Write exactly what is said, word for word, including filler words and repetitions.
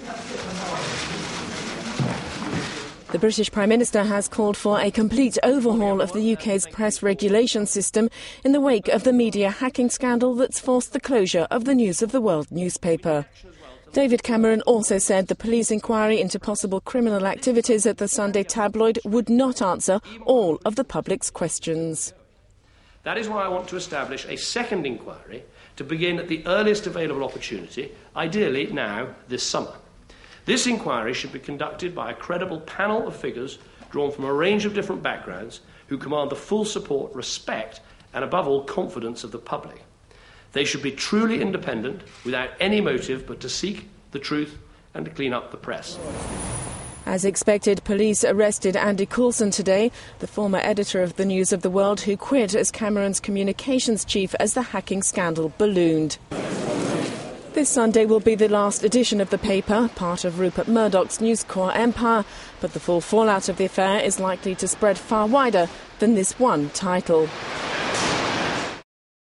The British Prime Minister has called for a complete overhaul of the U K's press regulation system in the wake of the media hacking scandal that's forced the closure of the News of the World newspaper. David Cameron also said the police inquiry into possible criminal activities at the Sunday tabloid would not answer all of the public's questions. That is why I want to establish a second inquiry to begin at the earliest available opportunity, ideally now this summer. This inquiry should be conducted by a credible panel of figures drawn from a range of different backgrounds who command the full support, respect and, above all, confidence of the public. They should be truly independent, without any motive but to seek the truth and to clean up the press. As expected, police arrested Andy Coulson today, the former editor of the News of the World, who quit as Cameron's communications chief as the hacking scandal ballooned. This Sunday will be the last edition of the paper, part of Rupert Murdoch's News Corp empire, but the full fallout of the affair is likely to spread far wider than this one title.